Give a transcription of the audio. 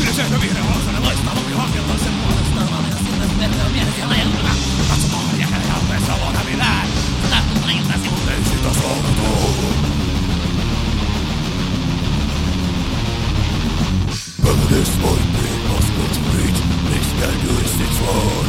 Yleisöhön vihreä valkoinen loistaa loppi hankella sen puolesta. Valita sinne perhe on mielessä lajentuna. Katsotaan ja käydä halpeessa luon hävillään. Sä tahtuu lajilta sivun löysi tasoilutuun. This might be possible to reach. This can do is its wrong.